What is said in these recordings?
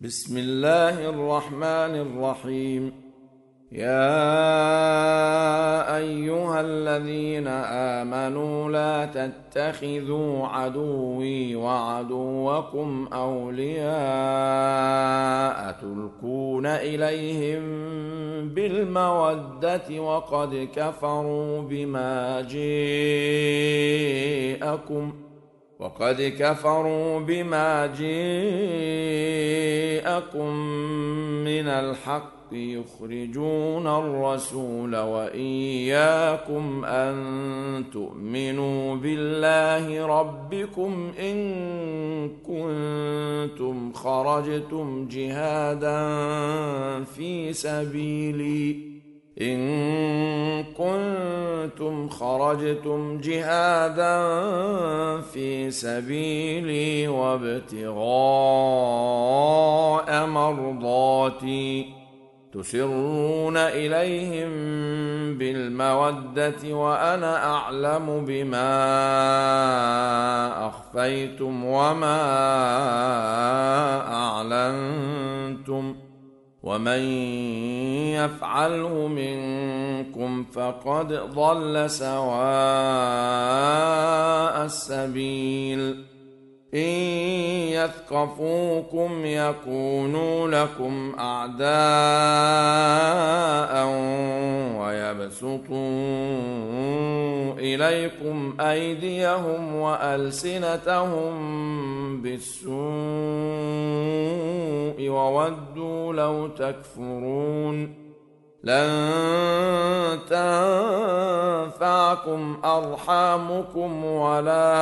بسم الله الرحمن الرحيم. يا أيها الذين آمنوا لا تتخذوا عدوي وعدوكم أولياء تلقون إليهم بالمودة وقد كفروا بما جاءكم من الحق يخرجون الرسول وإياكم أن تؤمنوا بالله ربكم إن كنتم خرجتم جهادا في سبيلي وابتغاء مرضاتي تسرون إليهم بالمودة وأنا أعلم بما أخفيتم وما أعلنتم ومن يفعله منكم فقد ضل سواء السبيل. إن يثقفوكم يكونوا لكم أعداء ويبسطوا إليكم أيديهم وألسنتهم بالسوء وودوا لو تكفرون. لن تنفعكم أرحامكم ولا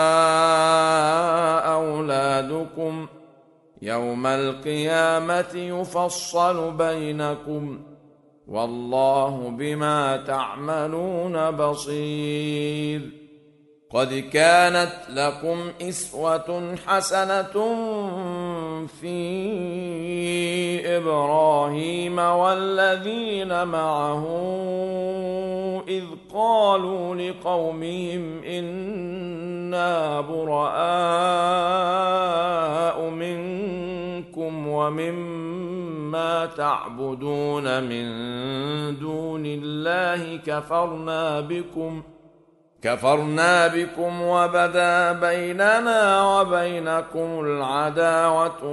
أولادكم يوم القيامة يفصل بينكم والله بما تعملون بصير. قد كانت لكم أسوة حسنة في إبراهيم والذين معه إذ قالوا لقومهم إنا براء منكم ومما تعبدون من دون الله كفرنا بكم وبدا بيننا وبينكم العداوة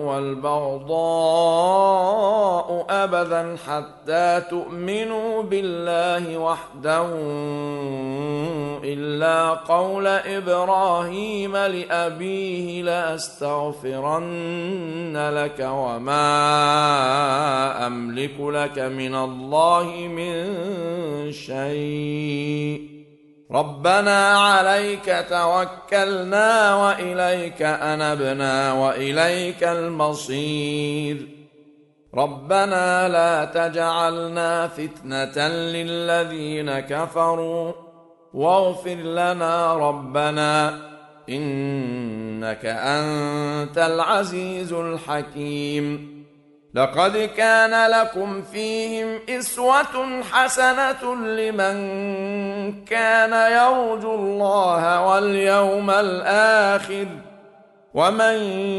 والبغضاء أبدا حتى تؤمنوا بالله وحده إلا قول إبراهيم لأبيه لأستغفرن لك وما أملك لك من الله من شيء ربنا عليك توكلنا وإليك أنبنا وإليك المصير. ربنا لا تجعلنا فتنة للذين كفروا واغفر لنا ربنا إنك أنت العزيز الحكيم. لقد كان لكم فيهم أسوة حسنة لمن كان يرجو الله واليوم الآخر ومن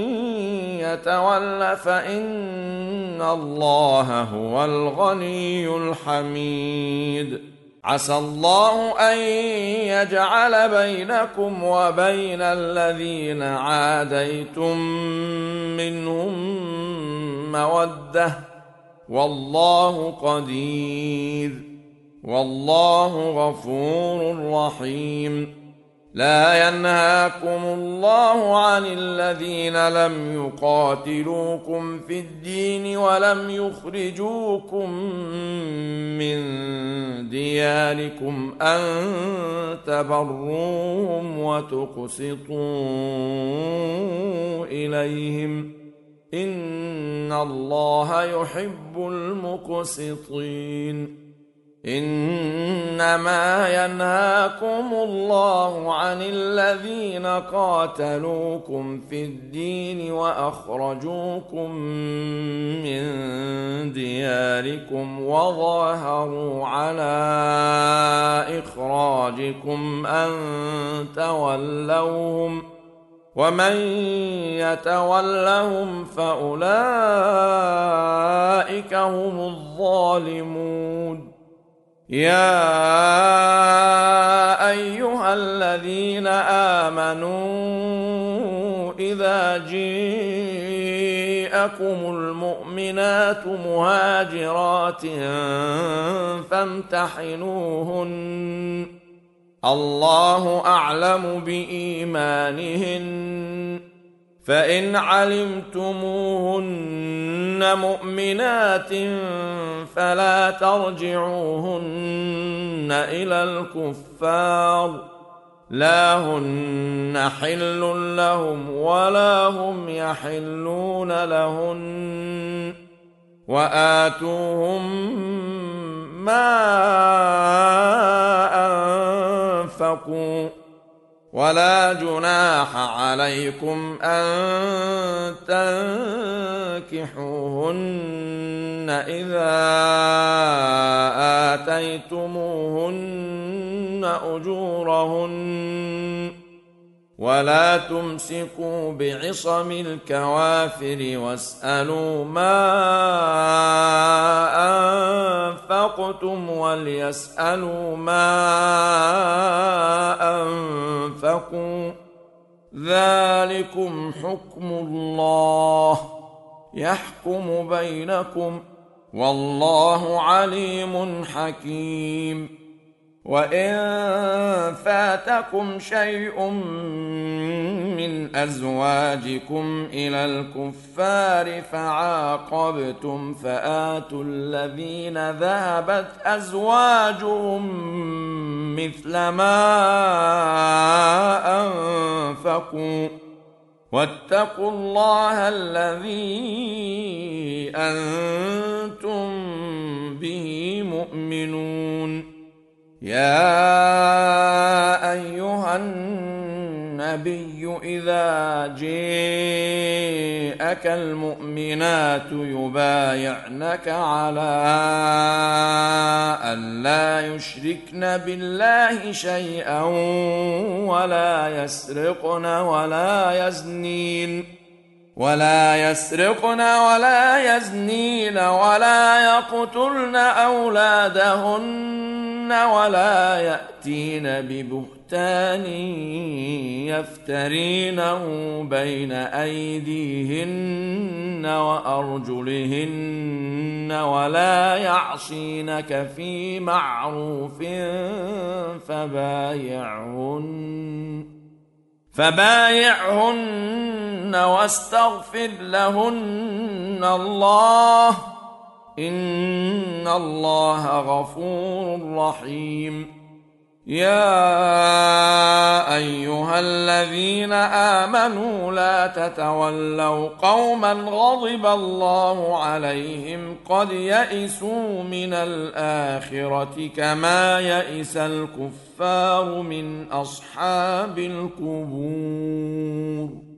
يتول فإن الله هو الغني الحميد. عسى الله أن يجعل بينكم وبين الذين عاديتم منهم مودة والله قدير والله غفور رحيم. لا ينهاكم الله عن الذين لم يقاتلوكم في الدين ولم يخرجوكم من دياركم أن تبروهم وتقسطوا إليهم إن الله يحب المقسطين. إنما ينهاكم الله عن الذين قاتلوكم في الدين وأخرجوكم من دياركم وظاهروا على إخراجكم أن تولوهم ومن يتولهم فأولئك هم الظالمون. يا أيها الذين آمنوا إذا جاءكم المؤمنات مهاجرات فامتحنوهن، الله أعلم بإيمانهن، فإن علمتموهن مؤمنات فلا ترجعوهن إلى الكفار، لا هن حل لهم ولا هم يحلون لهن، وآتوهم ما أنفقوا، ولا جناح عليكم أن تنكحوهن إذا آتيتموهن أجورهن، ولا تمسكوا بعصم الكوافر واسألوا ما أنفقتم وليسألوا ما أنفقوا، ذلكم حكم الله يحكم بينكم، والله عليم حكيم. وإن فاتكم شيء من أزواجكم إلى الكفار فعاقبتم فآتوا الذين ذهبت أزواجهم مثل ما أنفقوا، واتقوا الله الذي أنتم به مؤمنون. يا أيها النبي إذا جاءك المؤمنات يبايعنك على أن لا يشركن بالله شيئا ولا يسرقن ولا يزنين ولا يقتلن أولادهن ولا يأتين ببهتان يفترينه بين أيديهن وأرجلهن ولا يعصينك في معروف فبايعهن واستغفر لهن الله، إن الله غفور رحيم. يا أيها الذين آمنوا لا تتولوا قوما غضب الله عليهم قد يئسوا من الآخرة كما يئس الكفار من أصحاب القبور.